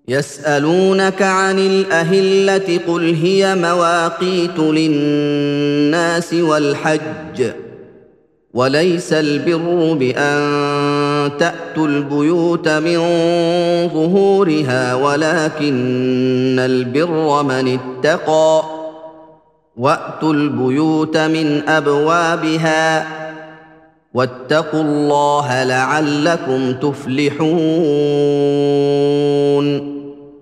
يسألونك عن الأهلة قل هي مواقيت للناس والحج وليس البر بأن تأتوا البيوت من ظهورها ولكن البر من اتقى وأتوا البيوت من أبوابها واتقوا الله لعلكم تفلحون